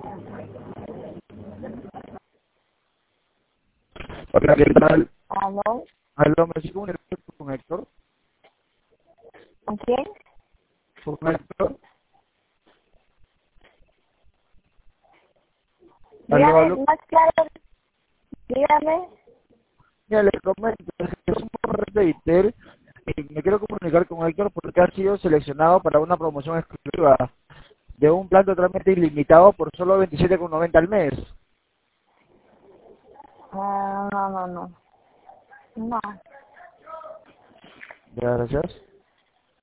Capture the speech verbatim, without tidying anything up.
Hola, ¿qué tal? ¿Aló? Aló, me estoy comunicando con Héctor. ¿Con quién? Con Héctor. Aló, Dígame, aló. más claro, dígame. Ya le comento, es un correo de Itel y me quiero comunicar con Héctor porque ha sido seleccionado para una promoción exclusiva de un plan totalmente ilimitado por solo veintisiete con noventa al mes. Ah, no, no, no. No. Gracias.